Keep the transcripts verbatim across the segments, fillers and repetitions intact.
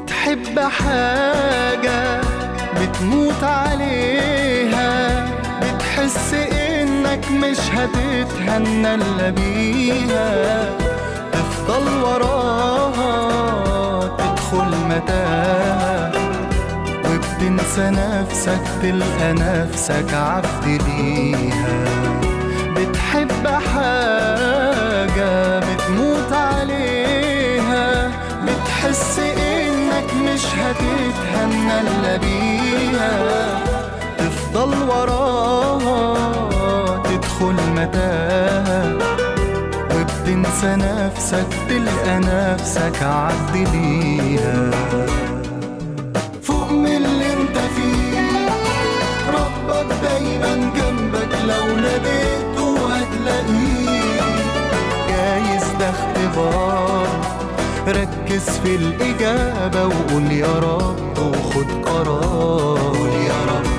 بتحب حاجة بتموت عليها، بتحس انك مش هتتهنى الا بيها، تفضل وراها تدخل متاهة، وبتنسى نفسك تلقى نفسك عبد ليها. بتحب حاجة بتموت عليها، بتحس انك مش هتتهنى الا بيها، تفضل وراها تدخل متاهة، وبتنسى نفسك تلقى نفسك عبد ليها. فوق من اللي انت فيه، ربك دايما جنبك، لو ناديته هتلاقيه. جايز ده اختبار، ركز في الإجابة وقول يا رب وخد قرار. قول يا رب.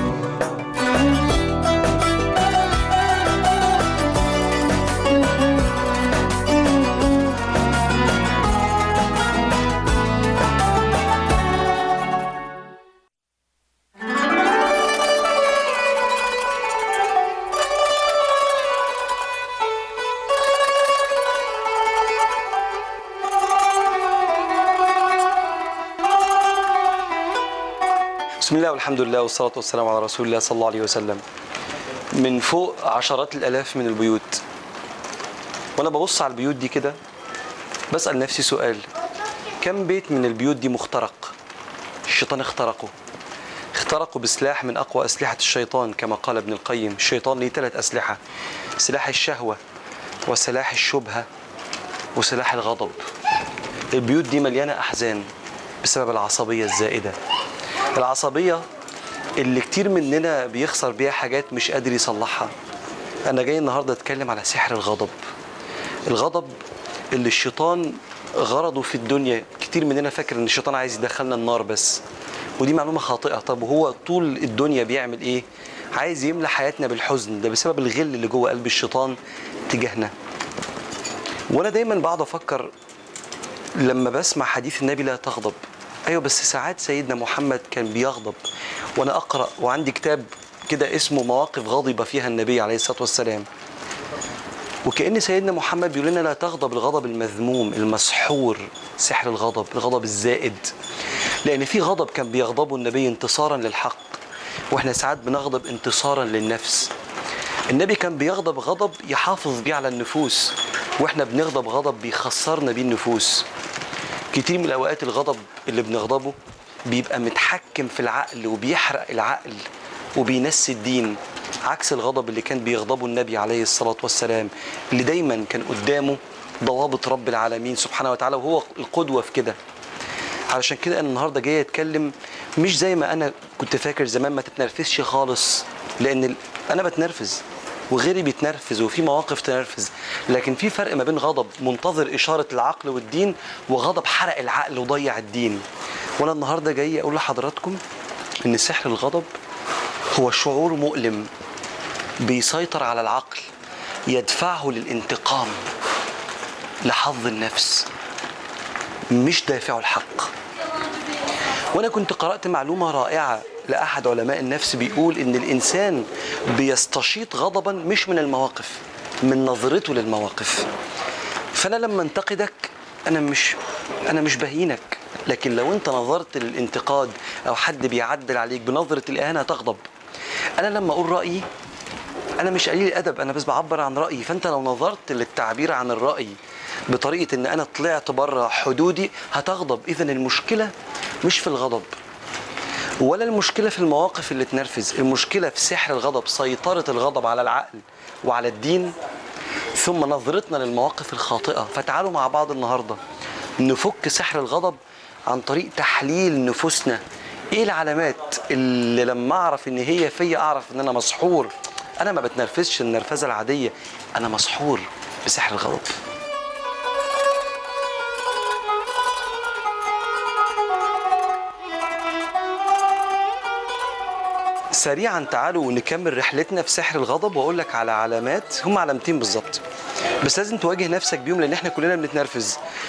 بسم الله والحمد لله والصلاة والسلام على رسول الله صلى الله عليه وسلم. من فوق عشرات الآلاف من البيوت، وأنا ببص على البيوت دي كده بسأل نفسي سؤال: كم بيت من البيوت دي مخترق؟ الشيطان اخترقه اخترقه بسلاح من أقوى أسلحة الشيطان، كما قال ابن القيم: الشيطان ليه ثلاث أسلحة، سلاح الشهوة وسلاح الشبهة وسلاح الغضب. البيوت دي مليانة أحزان بسبب العصبية الزائدة، العصبية اللي كتير مننا بيخسر بيها حاجات مش قادر يصلحها. أنا جاي النهاردة أتكلم على سحر الغضب. الغضب اللي الشيطان غرضه في الدنيا، كتير مننا فاكر إن الشيطان عايز يدخلنا النار بس، ودي معلومة خاطئة. طب وهو طول الدنيا بيعمل إيه؟ عايز يملى حياتنا بالحزن، ده بسبب الغل اللي جوه قلب الشيطان تجاهنا. وأنا دايما بقعد أفكر لما بسمع حديث النبي لا تغضب، أيوة بس ساعات سيدنا محمد كان بيغضب. وأنا أقرأ وعندي كتاب كده اسمه مواقف غضب فيها النبي عليه الصلاة والسلام، وكأن سيدنا محمد بيقول لنا لا تغضب، الغضب المذموم المسحور، سحر الغضب، الغضب الزائد. لأن في غضب كان بيغضبه النبي انتصارا للحق، وإحنا ساعات بنغضب انتصارا للنفس. النبي كان بيغضب غضب يحافظ بيه على النفوس، وإحنا بنغضب غضب بيخسرنا بيه النفوس. كتير من الأوقات الغضب اللي بنغضبه بيبقى متحكم في العقل وبيحرق العقل وبينسي الدين، عكس الغضب اللي كان بيغضبه النبي عليه الصلاة والسلام، اللي دايما كان قدامه ضوابط رب العالمين سبحانه وتعالى، وهو القدوة في كده. علشان كده أنا النهاردة جاي أتكلم مش زي ما أنا كنت فاكر زمان، ما تتنرفزش خالص، لأن أنا بتنرفز وغيري بيتنرفز وفي مواقف تنرفز، لكن في فرق ما بين غضب منتظر إشارة العقل والدين وغضب حرق العقل وضيع الدين. وأنا النهاردة جاي أقول لحضراتكم إن سحر الغضب هو شعور مؤلم بيسيطر على العقل، يدفعه للانتقام لحظ النفس، مش دافعه الحق. وأنا كنت قرأت معلومة رائعة لأحد علماء النفس بيقول إن الإنسان بيستشيط غضبا مش من المواقف، من نظرته للمواقف. فأنا لما انتقدك أنا مش أنا مش بهينك، لكن لو أنت نظرت للانتقاد أو حد بيعدل عليك بنظرة الإهانة تغضب. أنا لما أقول رأيي أنا مش قليل الأدب، أنا بس بعبر عن رأيي. فأنت لو نظرت للتعبير عن الرأي بطريقة إن أنا طلعت بره حدودي هتغضب. إذن المشكلة مش في الغضب ولا المشكلة في المواقف اللي تنرفز، المشكلة في سحر الغضب، سيطرة الغضب على العقل وعلى الدين، ثم نظرتنا للمواقف الخاطئة. فتعالوا مع بعض النهاردة نفك سحر الغضب عن طريق تحليل نفوسنا. ايه العلامات اللي لما اعرف ان هي فيا اعرف ان انا مسحور؟ انا ما بتنرفزش النرفزة العادية، انا مسحور بسحر الغضب. سريعا تعالوا نكمل رحلتنا في سحر الغضب، واقول لك على علامات، هم علامتين بالظبط، بس لازم تواجه نفسك بيهم لان احنا كلنا بنتنرفز.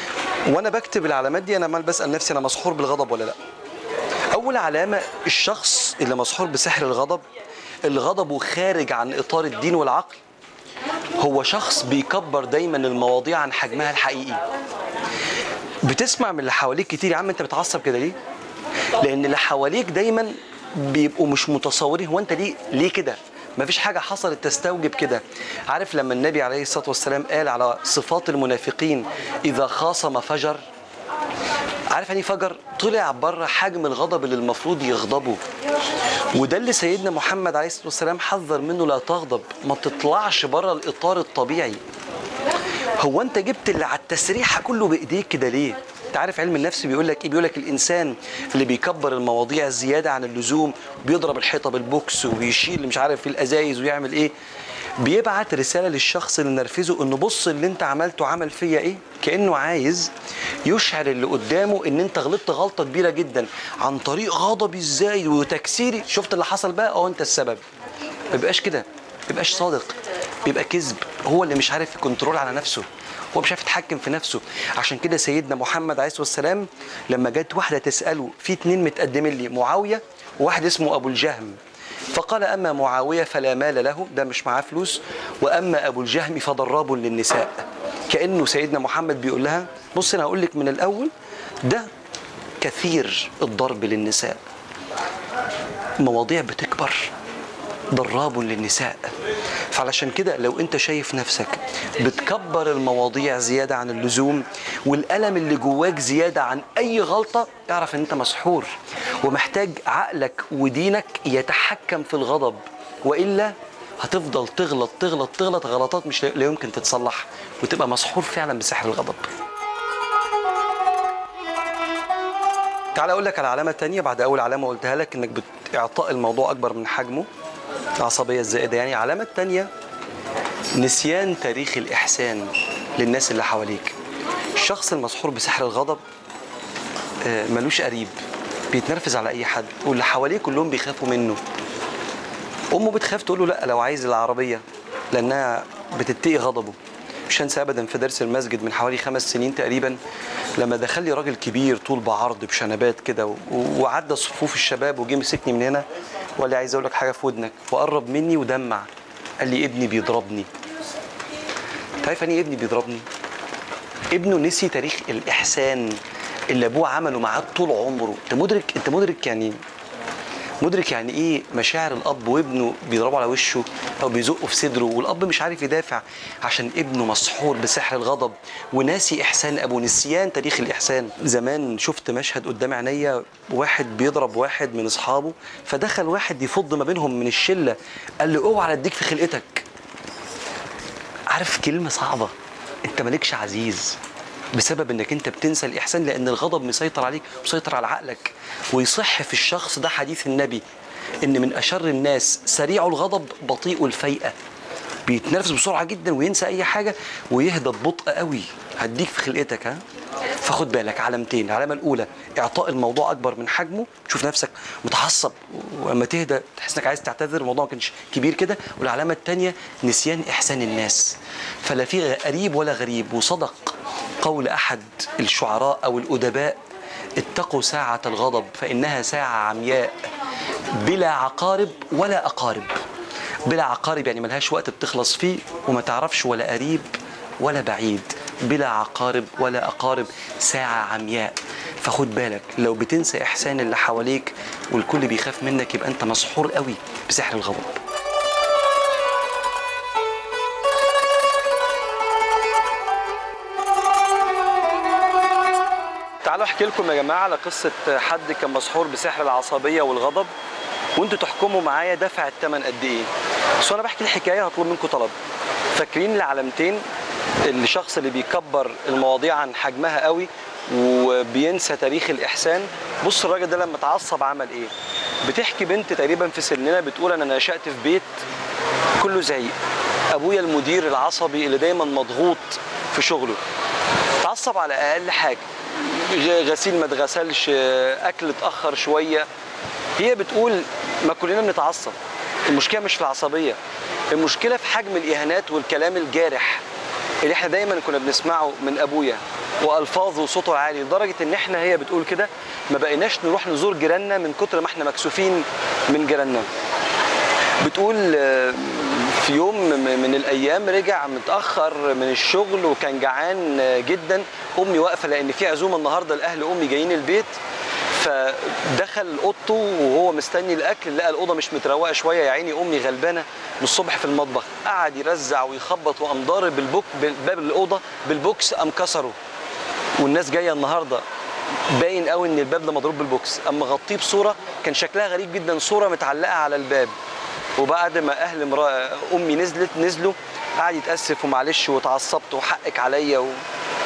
وانا بكتب العلامات دي انا عمال بسال نفسي انا مسحور بالغضب ولا لا. اول علامه الشخص اللي مسحور بسحر الغضب اللي غضبه خارج عن اطار الدين والعقل، هو شخص بيكبر دايما المواضيع عن حجمها الحقيقي. بتسمع من اللي حواليك كتير يا عم انت بتعصب كده ليه؟ لان اللي حواليك دايما بيبقوا مش متصورين هو انت ليه ليه كده؟ مفيش حاجه حصلت تستوجب كده. عارف لما النبي عليه الصلاه والسلام قال على صفات المنافقين اذا خاصم فجر؟ عارف يعني فجر؟ طلع بره حجم الغضب اللي المفروض يغضبه. وده اللي سيدنا محمد عليه الصلاه والسلام حذر منه، لا تغضب، ما تطلعش بره الاطار الطبيعي. هو انت جبت اللي على التسريحه كله بايديك كده ليه؟ انت عارف علم النفس بيقول لك ايه؟ بيقول لك الانسان اللي بيكبر المواضيع زياده عن اللزوم، بيضرب الحيطه بالبوكس وبيشيل مش عارف في الازايز ويعمل ايه، بيبعت رساله للشخص اللي نرفزه انه بص اللي انت عملته عمل فيا ايه، كانه عايز يشعر اللي قدامه ان انت غلطت غلطه كبيره جدا عن طريق غضبي ازاي وتكسيري، شفت اللي حصل بقى اه انت السبب. ما بيبقاش كده، ما بيبقاش صادق، بيبقى كذب. هو اللي مش عارف يكنترول على نفسه، هو مش عارف يتحكم في نفسه. عشان كده سيدنا محمد عليه الصلاه والسلام لما جت واحده تساله، في اتنين متقدمين لي، معاويه وواحد اسمه ابو الجهم، فقال اما معاويه فلا مال له، ده مش معاه فلوس، واما ابو الجهم فضراب للنساء. كانه سيدنا محمد بيقول لها بص انا هقول لك من الاول، ده كثير الضرب للنساء، مواضيع بتكبر، ضراب للنساء. فعلشان كده لو انت شايف نفسك بتكبر المواضيع زيادة عن اللزوم والألم اللي جواك زيادة عن أي غلطة، اعرف ان انت مسحور ومحتاج عقلك ودينك يتحكم في الغضب، وإلا هتفضل تغلط تغلط تغلط غلطات مش لا يمكن تتصلح، وتبقى مسحور فعلا بسحر الغضب. تعال اقول لك على علامة تانية بعد أول علامة قلتها لك، انك بإعطاء الموضوع أكبر من حجمه، العصبية الزائدة يعني. علامة تانية نسيان تاريخ الإحسان للناس اللي حواليك. الشخص المسحور بسحر الغضب ملوش قريب، بيتنرفز على أي حد، واللي حواليه كلهم بيخافوا منه. أمه بتخاف تقول له لا لو عايز العربية لأنها بتتقي غضبه. مش هنسى أبدا في درس المسجد من حوالي خمس سنين تقريبا لما دخل لي راجل كبير طول بعرض بشنبات كده وعدى صفوف الشباب وجه مسكني من هنا وقال لي عايز اقول لك حاجه في ودنك، وقرب مني ودمع قال لي ابني بيضربني. انت عارف يعني ايه ابني بيضربني؟ ابنه نسي تاريخ الاحسان اللي ابوه عمله معاه طول عمره. انت مدرك انت مدرك يعني مدرك يعني ايه مشاعر الاب وابنه بيضربه على وشه او بيزقه في صدره، والاب مش عارف يدافع عشان ابنه مسحور بسحر الغضب وناسي احسان ابوه، نسيان تاريخ الاحسان. زمان شفت مشهد قدام عينيا، واحد بيضرب واحد من اصحابه، فدخل واحد يفض ما بينهم من الشله، قال له اوعى اديك في خلقتك. عارف كلمه صعبه، انت مالكش عزيز بسبب انك انت بتنسى الاحسان، لان الغضب مسيطر عليك ومسيطر على عقلك. ويصح في الشخص ده حديث النبي ان من اشر الناس سريع الغضب بطيء الفيئه، بيتنرفز بسرعه جدا وينسى اي حاجه ويهدى ببطء قوي. هديك في خلقتك ها. فخد بالك علامتين، العلامه الاولى اعطاء الموضوع اكبر من حجمه، تشوف نفسك متعصب ولما تهدى تحس انك عايز تعتذر، الموضوع ما كانش كبير كده. والعلامه الثانيه نسيان احسان الناس، فلا في قريب ولا غريب. وصدق قول احد الشعراء او الادباء اتقوا ساعه الغضب فانها ساعه عمياء بلا عقارب ولا اقارب. بلا عقارب يعني ملهاش وقت بتخلص فيه وما تعرفش ولا قريب ولا بعيد. بلا عقارب ولا أقارب، ساعة عمياء. فخد بالك لو بتنسى إحسان اللي حواليك والكل بيخاف منك يبقى أنت مسحور قوي بسحر الغضب. تعالوا احكي لكم يا جماعة على قصة حد كان مسحور بسحر العصبية والغضب، وانتوا تحكموا معايا دفع الثمن قد ايه. بس وانا بحكي الحكاية هطلب منكم طلب. فاكرين العلامتين؟ الشخص اللي بيكبر المواضيع عن حجمها قوي وبينسى تاريخ الإحسان. بص الراجل ده لما اتعصب عمل ايه. بتحكي بنت تقريبا في سننا بتقول انا نشأت في بيت كله زعيق، ابويا المدير العصبي اللي دايما مضغوط في شغله، اتعصب على اقل حاجة، غسيل ما اتغسلش، اكل اتأخر شوية. هي بتقول ما كلنا بنتعصب، المشكلة مش في العصبية، المشكلة في حجم الإهانات والكلام الجارح اللي احنا دايما كنا بنسمعه من ابويا والفاظه وصوته عالي، لدرجه ان احنا هي بتقول كده ما بقيناش نروح نزور جيراننا من كتر ما احنا مكسوفين من جيراننا. بتقول في يوم من الايام رجع متاخر من الشغل وكان جعان جدا، امي واقفه لان في عزومه النهارده لاهل امي جايين البيت، فدخل اوضته وهو مستني الاكل لقى الاوضه مش متروقه شويه، يا عيني امي غلبانه من الصبح في المطبخ، قعد يرزع ويخبط وقام ضارب بالبوك باب الاوضه بالبوكس، قام كسره. والناس جايه النهارده باين قوي ان الباب ده مضروب بالبوكس، قام مغطيه بصوره كان شكلها غريب جدا، صوره متعلقه على الباب. وبعد ما اهل امراه امي نزلت نزلوا قعد يتاسف ومعلش واتعصبت وحقك عليا و...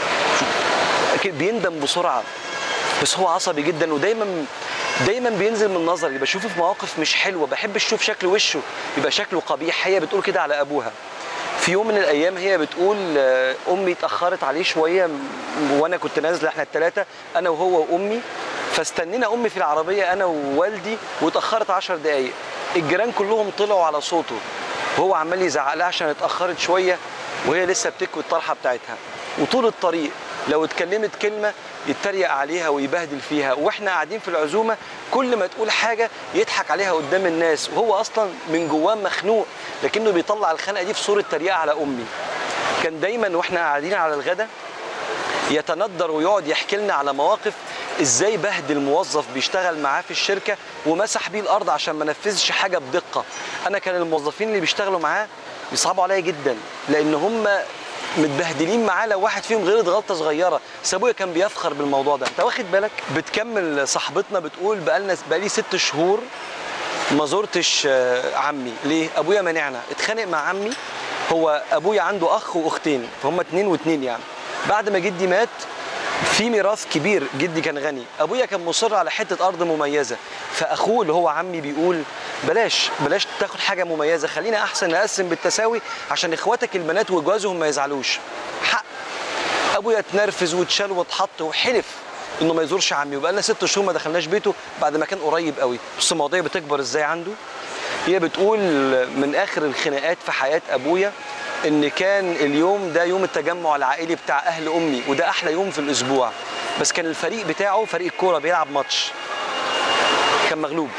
بيندم بسرعه، بس هو عصبي جدا ودايما دايما بينزل من نظري، بشوفه في مواقف مش حلوه، بحب اشوف شكل وشه يبقى شكله قبيح. هي بتقول كده على ابوها. في يوم من الايام هي بتقول امي اتاخرت عليه شويه وانا كنت نازله احنا الثلاثه انا وهو وامي، فاستنينا امي في العربيه انا ووالدي واتاخرت عشر دقائق. الجيران كلهم طلعوا على صوته وهو عمال يزعق لها عشان اتاخرت شويه وهي لسه بتكوي الطرحه بتاعتها، وطول الطريق لو اتكلمت كلمه يتريق عليها ويبهدل فيها، واحنا قاعدين في العزومه كل ما تقول حاجه يضحك عليها قدام الناس، وهو اصلا من جواه مخنوق لكنه بيطلع الخنقه دي في صوره تريقه على امي. كان دايما واحنا قاعدين على الغدا يتندر ويقعد يحكي لنا على مواقف ازاي بهدل موظف بيشتغل معاه في الشركه ومسح بيه الارض عشان ما نفذش حاجه بدقه. انا كان الموظفين اللي بيشتغلوا معاه بيصعبوا عليا جدا لان هم متبهدلين معاه لو واحد فيهم غلط غلطه صغيره، بس ابويا كان بيفخر بالموضوع ده. انت واخد بالك؟ بتكمل صاحبتنا بتقول بقالنا بقالي ست شهور ما زرتش عمي. ليه؟ ابويا مانعنا، اتخانق مع عمي. هو ابويا عنده اخ واختين فهم اتنين واتنين يعني. بعد ما جدي مات في ميراث كبير، جدي كان غني، ابويا كان مصر على حته ارض مميزه، فاخوه اللي هو عمي بيقول بلاش بلاش تاخد حاجه مميزه، خلينا احسن نقسم بالتساوي عشان اخواتك البنات وجوازهم ما يزعلوش. حق. ابويا اتنرفز واتشال واتحط وحلف انه ما يزورش عمي، وبقى لنا ست شهور ما دخلناش بيته بعد ما كان قريب قوي. بص المواضيع بتكبر ازاي عنده. هي بتقول من اخر الخناقات في حياه ابويا ان كان اليوم ده يوم التجمع العائلي بتاع اهل امي، وده احلى يوم في الاسبوع، بس كان الفريق بتاعه فريق الكوره بيلعب ماتش كان مغلوب.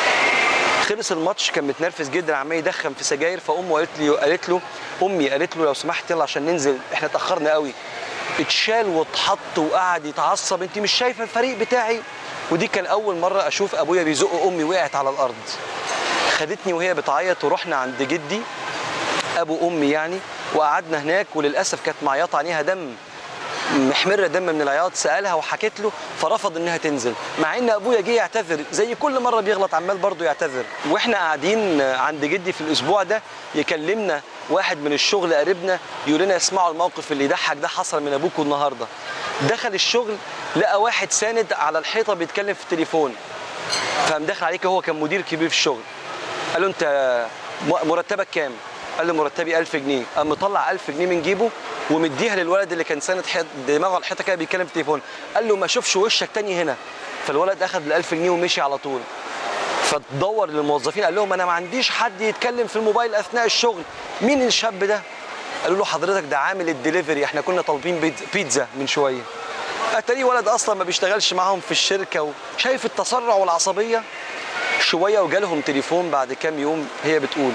خلص الماتش كان متنرفز جدا عمال يدخن في سجاير، فامه قالت لي قالت له امي قالت له لو سمحت يلا عشان ننزل احنا اتاخرنا قوي. اتشال واتحط وقعد يتعصب، انت مش شايفه الفريق بتاعي؟ ودي كان اول مره اشوف ابويا بيزق امي وقعت على الارض. خدتني وهي بتعيط ورحنا عند جدي ابو امي يعني، وقعدنا هناك، وللاسف كانت معيطه عينيها دم محمره دم من العياط. سالها وحكيت له فرفض انها تنزل، مع ان ابويا جه يعتذر زي كل مره بيغلط عمال برضه يعتذر. واحنا قاعدين عند جدي في الاسبوع ده يكلمنا واحد من الشغل قريبنا يقول لنا اسمعوا الموقف اللي يضحك ده حصل من ابوكم النهارده. دخل الشغل لقى واحد ساند على الحيطه بيتكلم في التليفون، فقام داخل عليك، هو كان مدير كبير في الشغل، قال له انت مرتبك كام؟ قال له مرتبي ألف جنيه. قام مطلع ألف جنيه من جيبه ومديها للولد اللي كان ساند دماغه على الحيطه كده بيتكلم في التليفون، قال له ما اشوفش وشك تاني هنا. فالولد اخذ ال ألف جنيه ومشي على طول. فتدور للموظفين قال لهم انا ما عنديش حد يتكلم في الموبايل اثناء الشغل، مين الشاب ده؟ قالوا له حضرتك ده عامل الدليفري، احنا كنا طالبين بيتزا من شويه. اتاري ولد اصلا ما بيشتغلش معاهم في الشركه. وشايف التسرع والعصبيه شويه. وجالهم تليفون بعد كام يوم، هي بتقول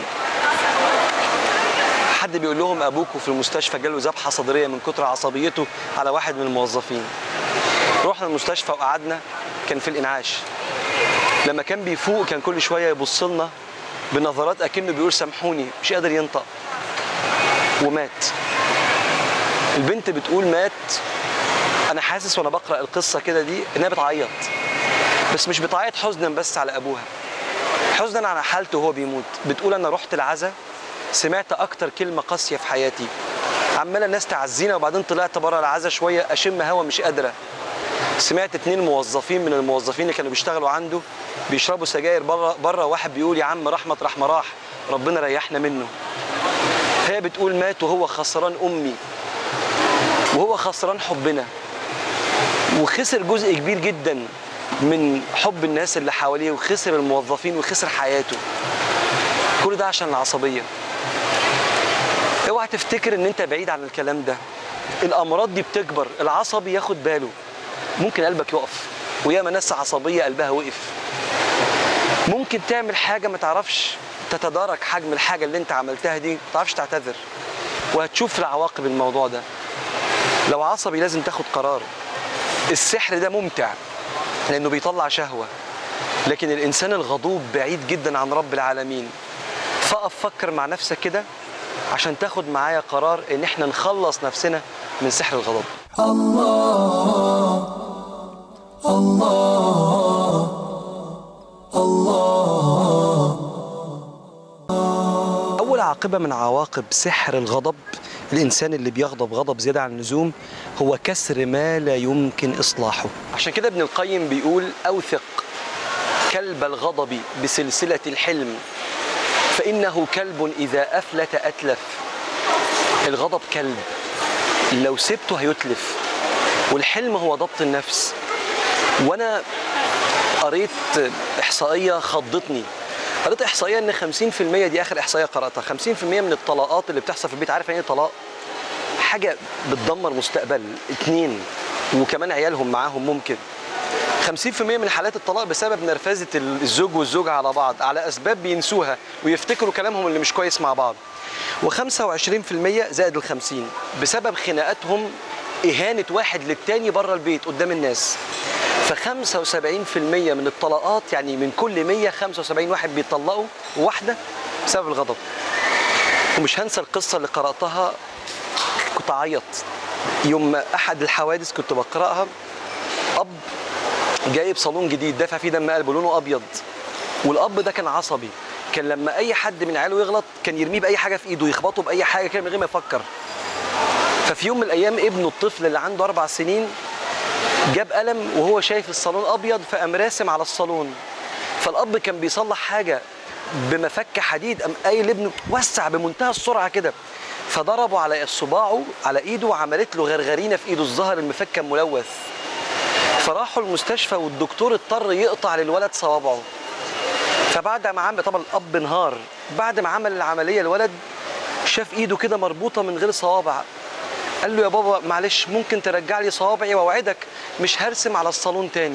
حد بيقول لهم ابوكوا في المستشفى جاله ذبحه صدريه من كتر عصبيته على واحد من الموظفين. رحنا المستشفى وقعدنا، كان في الانعاش. لما كان بيفوق كان كل شويه يبص لنا بنظرات اكنه بيقول سامحوني، مش قادر ينطق. ومات. البنت بتقول مات. انا حاسس وانا بقرا القصه كده دي انها بتعيط، بس مش بتعيط حزنا بس على ابوها، حزنا على حالته وهو بيموت. بتقول انا رحت العزا سمعت اكتر كلمه قاسيه في حياتي، عماله الناس تعزينا وبعدين طلعت بره العزا شويه اشم هوا مش قادره. سمعت اتنين موظفين من الموظفين اللي كانوا بيشتغلوا عنده بيشربوا سجاير بره بره، واحد بيقول يا عم رحمه رحمه راح ربنا ريحنا منه. هي بتقول مات وهو خسران امي وهو خسران حبنا، وخسر جزء كبير جدا من حب الناس اللي حواليه، وخسر الموظفين وخسر حياته. كل ده عشان العصبيه. اوعى تفتكر ان انت بعيد عن الكلام ده. الامراض دي بتكبر، العصبي ياخد باله، ممكن قلبك يقف، وياما ناس عصبيه قلبها وقف. ممكن تعمل حاجه ما تعرفش تتدارك حجم الحاجه اللي انت عملتها دي، ما تعرفش تعتذر، وهتشوف العواقب الموضوع ده. لو عصبي لازم تاخد قرار. السحر ده ممتع لانه بيطلع شهوه، لكن الانسان الغضوب بعيد جدا عن رب العالمين. فقف فكر مع نفسك كده عشان تاخد معايا قرار ان احنا نخلص نفسنا من سحر الغضب. الله الله الله. اول عاقبه من عواقب سحر الغضب، الانسان اللي بيغضب غضب زياده عن اللزوم، هو كسر ما لا يمكن اصلاحه. عشان كده ابن القيم بيقول: اوثق كلب الغضب بسلسله الحلم، فانه كلب اذا افلت اتلف. الغضب كلب، لو سبته هيتلف. والحلم هو ضبط النفس. وانا قريت احصائيه خضتني. قريت احصائيه ان خمسين في المية، دي اخر احصائيه قراتها، خمسين في المية من الطلاقات اللي بتحصل في البيت، عارف يعني ايه طلاق؟ حاجه بتدمر مستقبل اتنين وكمان عيالهم معاهم. ممكن خمسين في المية من حالات الطلاق بسبب نرفزه الزوج والزوجه على بعض، على اسباب بينسوها ويفتكروا كلامهم اللي مش كويس مع بعض. وخمسة وعشرين في المية زائد الخمسين بسبب خناقاتهم، اهانه واحد للتاني بره البيت قدام الناس. فخمسة وسبعين في المية من الطلاقات، يعني من كل مية خمسة وسبعين واحد بيطلقوا وواحده بسبب الغضب. ومش هنسى القصه اللي قراتها، كنت اعيط يوم احد الحوادث كنت بقراها. اب جايب صالون جديد دافع فيه دم قلبه لونه ابيض، والاب ده كان عصبي، كان لما اي حد من عياله يغلط كان يرميه باي حاجه في ايده، يخبطه باي حاجه كده من غير ما يفكر. ففي يوم من الايام ابنه الطفل اللي عنده اربع سنين جاب قلم وهو شايف الصالون ابيض، فقام راسم على الصالون. فالاب كان بيصلح حاجه بمفك حديد، قام قايل لابنه وسع بمنتهى السرعه كده، فضربه على صباعه على ايده وعملت له غرغرينه في ايده، الظهر المفك كان ملوث. فراحوا المستشفى والدكتور اضطر يقطع للولد صوابعه. فبعد ما عمل، طبعا الاب انهار، بعد ما عمل العمليه الولد شاف ايده كده مربوطه من غير صوابع. قال له: يا بابا معلش ممكن ترجع لي صوابعي واوعدك مش هرسم على الصالون تاني.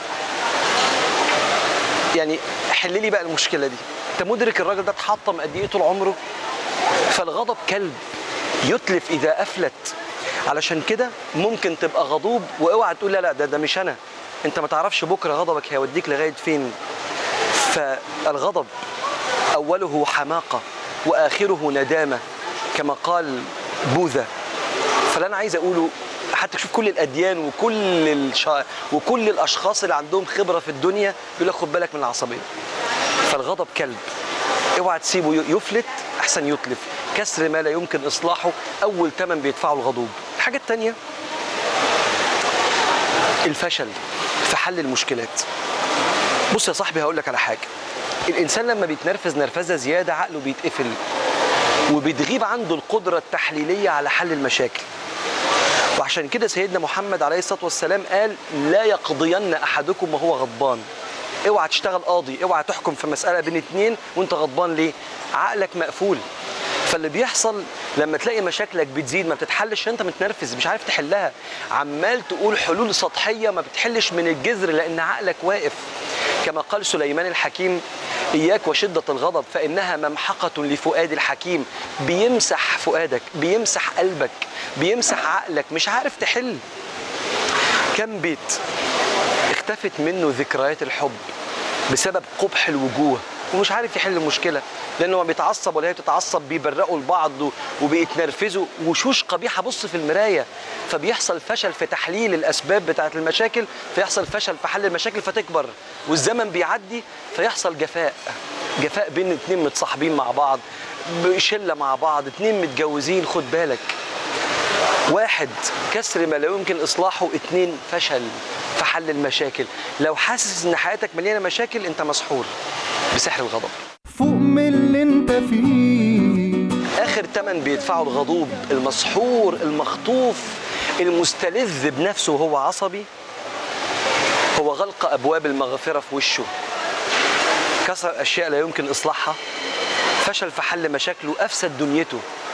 يعني حل لي بقى المشكله دي. انت مدرك الراجل ده اتحطم قد ايه طول عمره؟ فالغضب كلب يتلف اذا افلت. علشان كده ممكن تبقى غضوب واوعى تقول لا لا ده ده مش انا، انت ما تعرفش بكره غضبك هيوديك لغايه فين. فالغضب اوله حماقه واخره ندامه كما قال بوذا. فاللي انا عايز اقوله، حتى شوف كل الاديان وكل الشا... وكل الاشخاص اللي عندهم خبره في الدنيا بيقول لك خد بالك من العصبيه. فالغضب كلب، اوعى تسيبه يفلت احسن يتلف. كسر ما لا يمكن اصلاحه اول ثمن بيدفعه الغضوب. الحاجه الثانيه الفشل في حل المشكلات. بص يا صاحبي هقول لك على حاجه، الانسان لما بيتنرفز نرفزه زياده عقله بيتقفل وبتغيب عنده القدره التحليليه على حل المشاكل. وعشان كده سيدنا محمد عليه الصلاه والسلام قال: لا يقضين احدكم وهو غضبان. اوعى تشتغل قاضي، اوعى تحكم في مساله بين اتنين وانت غضبان. ليه؟ عقلك مقفول. فاللي بيحصل لما تلاقي مشاكلك بتزيد ما بتتحلش، انت متنرفز مش عارف تحلها، عمال تقول حلول سطحيه ما بتحلش من الجذر لان عقلك واقف. كما قال سليمان الحكيم: إياك وشدة الغضب فإنها ممحقة لفؤاد الحكيم. بيمسح فؤادك، بيمسح قلبك، بيمسح عقلك، مش عارف تحل. كم بيت اختفت منه ذكريات الحب بسبب قبح الوجوه ومش عارف يحل المشكلة، لأنه ما بيتعصب ولا هي بتتعصب، بيبرقوا لبعض وبيتنرفزوا، وشوش قبيحة. بص في المراية، فبيحصل فشل في تحليل الأسباب بتاعة المشاكل، فيحصل فشل في حل المشاكل فتكبر، والزمن بيعدي فيحصل جفاء. جفاء بين اتنين متصاحبين مع بعض، شلة مع بعض، اتنين متجوزين. خد بالك، واحد كسر ما لا يمكن إصلاحه، اتنين فشل في حل المشاكل. لو حاسس إن حياتك مليانة مشاكل أنت مسحور بسحر الغضب. فوق من اللي انت فيه. آخر تمن بيدفعه الغضوب، المسحور المخطوف المستلذ بنفسه وهو عصبي، هو غلق أبواب المغفرة في وشه. كسر أشياء لا يمكن إصلاحها، فشل في حل مشاكله، أفسد دنيته.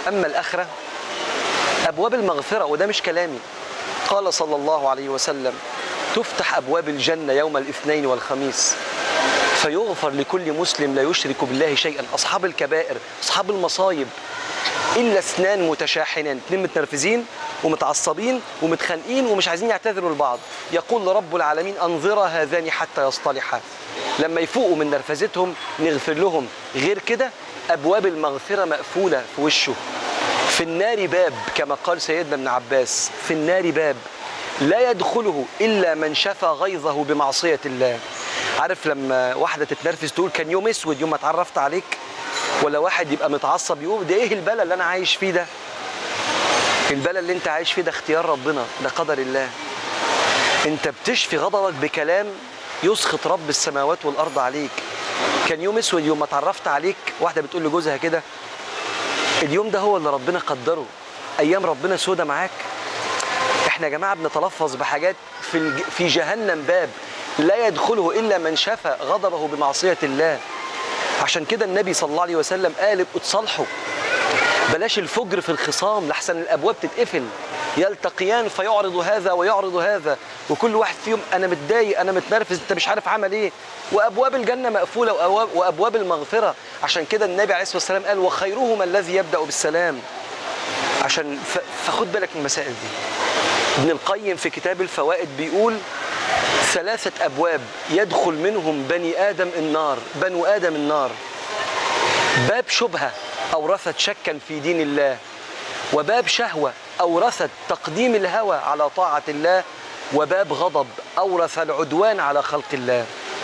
أما الآخرة أبواب المغفرة، وده مش كلامي، قال صلى الله عليه وسلم: تفتح أبواب الجنة يوم الاثنين والخميس فيغفر لكل مسلم لا يشرك بالله شيئا. أصحاب الكبائر، أصحاب المصايب، إلا اثنان متشاحنان، اثنين متنرفزين ومتعصبين ومتخانقين ومش عايزين يعتذروا لبعض، يقول رب العالمين: أنظرا هذان حتى يصطلحا. لما يفوقوا من نرفزتهم نغفر لهم، غير كده أبواب المغفرة مقفولة في وشه. في النار باب، كما قال سيدنا ابن عباس: في النار باب لا يدخله إلا من شفى غيظه بمعصية الله. عارف لما واحدة تتنرفز تقول كان يوم اسود يوم ما اتعرفت عليك؟ ولا واحد يبقى متعصب يقول ده ايه البلا اللي انا عايش فيه ده؟ البلا اللي انت عايش فيه ده اختيار ربنا، ده قدر الله. انت بتشفي غضبك بكلام يسخط رب السماوات والارض عليك. كان يوم اسود يوم ما اتعرفت عليك، واحدة بتقول لجوزها كده. اليوم ده هو اللي ربنا قدره، ايام ربنا سودة معاك. احنا يا جماعة بنتلفظ بحاجات في الج... في جهنم باب لا يدخله الا من شفى غضبه بمعصية الله. عشان كده النبي صلى الله عليه وسلم قال: اتصالحوا، بلاش الفجر في الخصام لحسن الابواب تتقفل. يلتقيان فيعرض هذا ويعرض هذا، وكل واحد فيهم انا متضايق، انا متنرفز، انت مش عارف عمل ايه. وابواب الجنه مقفوله وأبواب, وابواب المغفره. عشان كده النبي عليه الصلاه والسلام قال: وخيرهما الذي يبدا بالسلام. عشان ف... فخد بالك من المسائل دي. ابن القيم في كتاب الفوائد بيقول: ثلاثة أبواب يدخل منهم بني آدم النار، بنو آدم النار. باب شبهة أورثت شكا في دين الله، وباب شهوة أورثت تقديم الهوى على طاعة الله، وباب غضب أورث العدوان على خلق الله.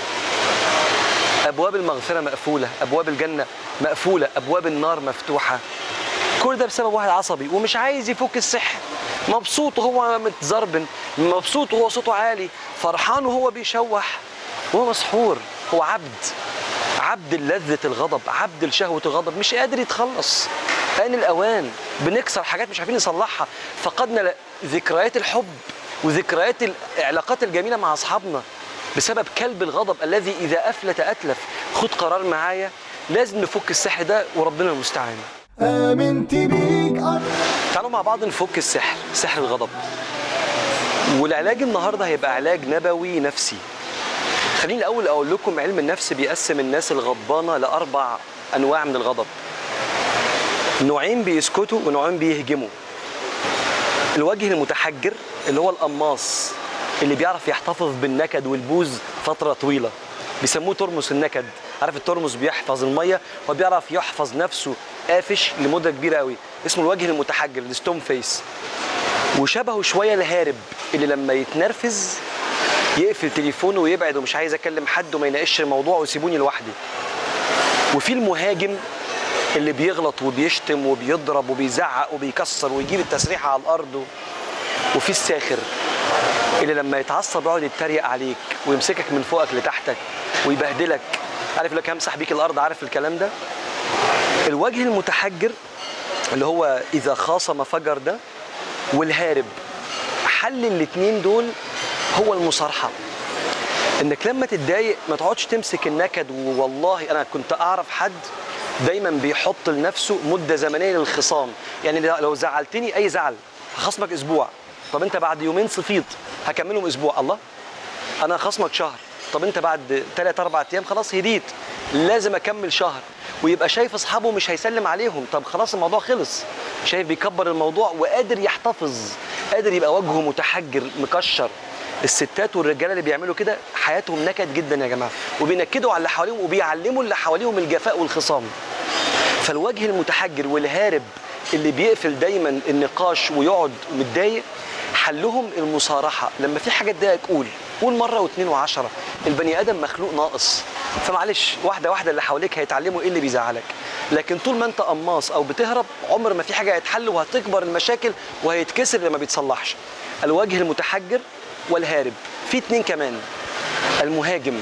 أبواب المغفرة مقفولة، أبواب الجنة مقفولة، أبواب النار مفتوحة. كل ده بسبب واحد عصبي ومش عايز يفك السحر، مبسوط وهو متزربن، مبسوط وهو صوته عالي، فرحان وهو بيشوح، وهو مسحور. هو عبد، عبد لذة الغضب، عبد لشهوة الغضب، مش قادر يتخلص. آن الأوان. بنكسر حاجات مش عارفين نصلحها، فقدنا ذكريات الحب وذكريات العلاقات الجميلة مع أصحابنا بسبب كلب الغضب الذي إذا أفلت أتلف. خد قرار معايا، لازم نفك السحر ده وربنا المستعان. آمنت بيك أكتر. تعالوا مع بعض نفك السحر، سحر الغضب. والعلاج النهارده هيبقى علاج نبوي نفسي. خليني الأول أقول لكم علم النفس بيقسم الناس الغضبانة لأربع أنواع من الغضب. نوعين بيسكتوا ونوعين بيهجموا. الوجه المتحجر اللي هو القماص اللي بيعرف يحتفظ بالنكد والبوز فترة طويلة، بيسموه ترمس النكد. عارف الترمس بيحفظ المية، هو بيعرف يحفظ نفسه قافش لمدة كبيرة قوي. اسمه الوجه المتحجر، الستون فيس. وشبهه شوية الهارب اللي لما يتنرفز يقفل تليفونه ويبعد ومش عايز اكلم حد وما يناقش الموضوع ويسيبوني لوحدي. وفي المهاجم اللي بيغلط وبيشتم وبيضرب وبيزعق وبيكسر ويجيب التسريحة على الأرض. وفي الساخر اللي لما يتعصب يقعد يتريق عليك ويمسكك من فوقك لتحتك ويبهدلك. عارف لك همسح بيك الأرض، عارف الكلام ده؟ الوجه المتحجر اللي هو إذا خاصم فجر ده، والهارب. حل الاتنين دول هو المصارحة. انك لما تتضايق ما تقعدش تمسك النكد. والله انا كنت اعرف حد دايما بيحط لنفسه مدة زمنية للخصام. يعني لو زعلتني اي زعل هخصمك اسبوع، طب انت بعد يومين صفيت هكملهم اسبوع. الله، انا خصمك شهر، طب انت بعد ثلاث اربع ايام خلاص هديت، لازم اكمل شهر. ويبقى شايف اصحابه مش هيسلم عليهم، طب خلاص الموضوع خلص. شايف بيكبر الموضوع وقادر يحتفظ، قادر يبقى وجهه متحجر مكشر. الستات والرجاله اللي بيعملوا كده حياتهم نكد جدا يا جماعه، وبينكدوا على اللي حواليهم وبيعلموا اللي حواليهم الجفاء والخصام. فالوجه المتحجر والهارب اللي بيقفل دايما النقاش ويقعد متضايق، حلهم المصارحه. لما في حاجه تضايقك قول، قول مره واثنين وعشره. البني ادم مخلوق ناقص، فمعلش واحده واحده اللي حواليك هيتعلموا ايه اللي بيزعلك. لكن طول ما انت قماص او بتهرب عمر ما في حاجه هتحل، وهتكبر المشاكل وهيتكسر لما بيتصلحش. الوجه المتحجر والهارب. في اتنين كمان، المهاجم،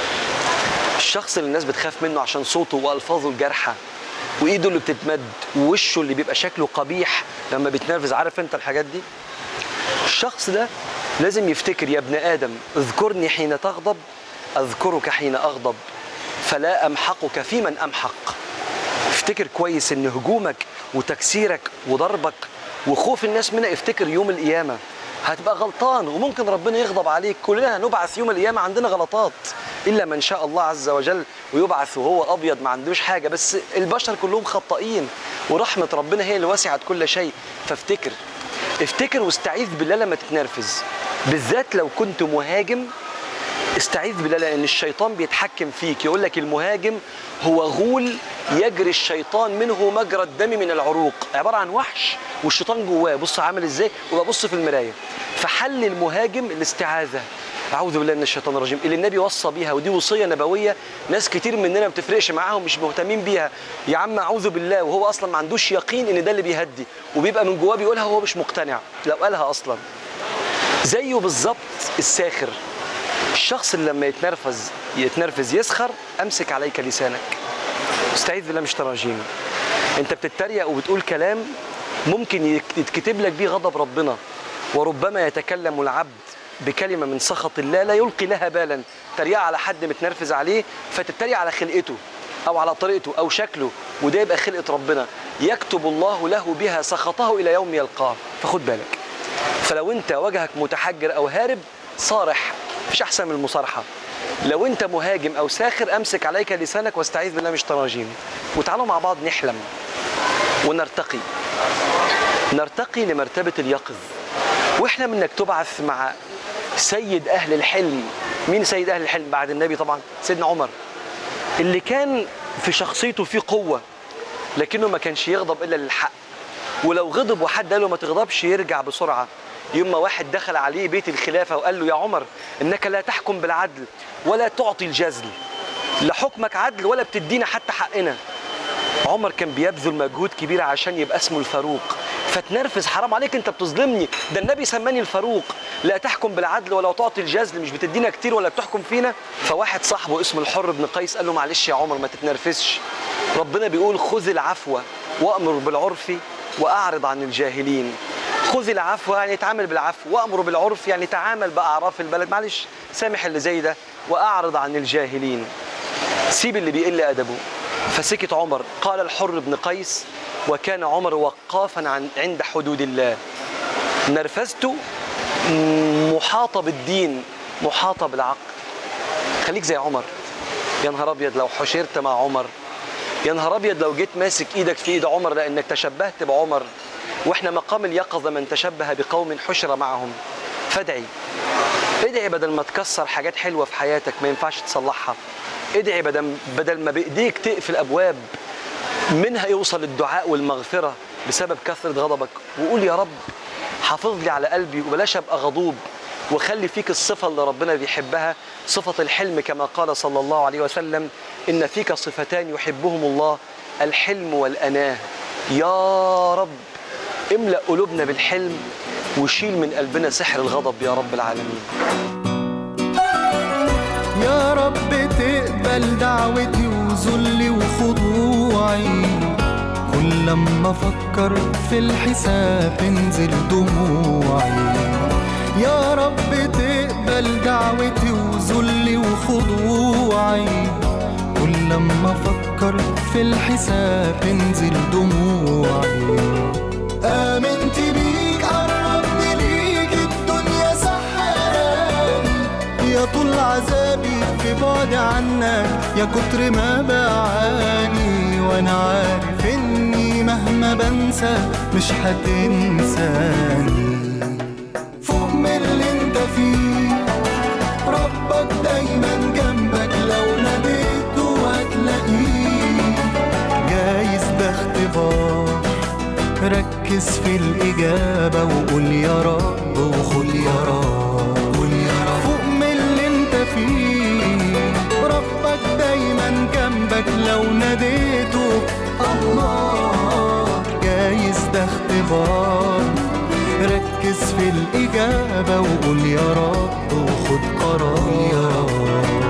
الشخص اللي الناس بتخاف منه عشان صوته والفاظه الجارحه وايده اللي بتتمد ووشه اللي بيبقى شكله قبيح لما بيتنرفز. عارف انت الحاجات دي؟ الشخص ده لازم يفتكر: يا ابن ادم اذكرني حين تغضب اذكرك حين اغضب، فلا امحقك في من امحق. افتكر كويس ان هجومك وتكسيرك وضربك وخوف الناس منك، افتكر يوم القيامة هتبقى غلطان وممكن ربنا يغضب عليك. كلنا هنبعث يوم القيامة عندنا غلطات إلا من شاء الله عز وجل، ويبعث وهو أبيض ما عندوش حاجة، بس البشر كلهم خطائين ورحمة ربنا هي اللي وسعت كل شيء. فافتكر افتكر واستعيذ بالله لما تتنرفز، بالذات لو كنت مهاجم استعيذ بالله، لأن الشيطان بيتحكم فيك. يقول لك المهاجم هو غول يجري الشيطان منه مجرى الدم من العروق، عبارة عن وحش والشيطان جواه. بص عامل ازاي، وببص في المراية. فحل المهاجم الاستعاذة، أعوذ بالله من الشيطان الرجيم، اللي النبي وصى بيها، ودي وصية نبوية ناس كتير مننا ما بتفرقش معاهم، مش مهتمين بيها. يا عم أعوذ بالله وهو أصلا ما عندوش يقين إن ده اللي بيهدي، وبيبقى من جواه بيقولها وهو مش مقتنع لو قالها أصلا. زيه بالظبط الساخر، الشخص اللي لما يتنرفز يتنرفز يسخر، أمسك عليك لسانك، استعيذ بالله من الشيطان الرجيم. أنت بتتريق وبتقول كلام ممكن يتكتب لك بيه غضب ربنا، وربما يتكلم العبد بكلمة من سخط الله لا يلقي لها بالا. تريق على حد متنرفز عليه فتتريق على خلقته أو على طريقته أو شكله، وده يبقى خلقة ربنا يكتب الله له بها سخطه إلى يوم يلقاه. فخد بالك. فلو أنت وجهك متحجر أو هارب صارح، مفيش أحسن من المصارحة. لو أنت مهاجم أو ساخر أمسك عليك لسانك واستعيذ بالله من الشيطان الرجيم. وتعالوا مع بعض نحلم ونرتقي نرتقي لمرتبة اليقظ. وإحنا منك تبعث مع سيد أهل الحلم. مين سيد أهل الحلم بعد النبي؟ طبعا سيدنا عمر، اللي كان في شخصيته فيه قوة لكنه ما كانش يغضب إلا للحق، ولو غضب وحد قال له ما تغضبش يرجع بسرعة. يوم ما واحد دخل عليه بيت الخلافة وقال له يا عمر إنك لا تحكم بالعدل ولا تعطي الجزل، لا حكمك عدل ولا بتدينا حتى حقنا. عمر كان بيبذل مجهود كبير عشان يبقى اسمه الفاروق. فتنرفز، حرام عليك انت بتظلمني، ده النبي سماني الفاروق، لا تحكم بالعدل ولا تعطي الجزل، مش بتدينا كتير ولا بتحكم فينا. فواحد صاحبه اسمه الحر بن قيس قال له معلش يا عمر ما تتنرفزش، ربنا بيقول خذ العفو وأمر بالعرف وأعرض عن الجاهلين. خذ العفو يعني اتعامل بالعفو، وأمر بالعرف يعني تعامل بأعراف البلد، معلش سامح اللي زي ده، وأعرض عن الجاهلين، سيب اللي بيقل أدبه. فسكت عمر. قال الحر بن قيس وكان عمر وقافا عن عند حدود الله. نرفزته محاطة بالدين، محاطة بالعقل. خليك زي عمر. يا نهار أبيض لو حشرت مع عمر، يا نهار أبيض لو جيت ماسك إيدك في إيد عمر لأنك تشبهت بعمر. وإحنا مقام اليقظة من تشبه بقوم حشر معهم. فادعي ادعي بدل ما تكسر حاجات حلوة في حياتك ما ينفعش تصلحها. ادعي بدل بدل ما بإيديك تقفل أبواب منها يوصل الدعاء والمغفرة بسبب كثرة غضبك، وقول يا رب حافظ لي على قلبي وبلاش أبقى غضوب، وخلي فيك الصفة اللي ربنا بيحبها، صفة الحلم، كما قال صلى الله عليه وسلم إن فيك صفتان يحبهم الله الحلم والأناه. يا رب املأ قلوبنا بالحلم وشيل من قلبنا سحر الغضب يا رب العالمين. يا رب تقبل دعوتي وذلي وخضوعي، كل لما افكر في الحساب تنزل دموعي. يا رب تقبل دعوتي وذلي وخضوعي، كل لما افكر في الحساب تنزل دموعي. آمنت بيك قربني ليك الدنيا سحراني، يا طول عذابي في بعد عنك يا كتر ما بعاني. وانا عارف اني مهما بنسى مش هتنساني. فوق من اللي انت فيه ربك دايما جنبك، لو ناديته هتلاقيه. جايز ده اختبار، ركز في الإجابة وقول يا رب وخد يا رب. قول يا رب فوق من اللي انت فيه ربك دايما جنبك، لو ناديته الله. جايز ده اختبار، ركز في الإجابة وقول يا رب وخد قرار. يا رب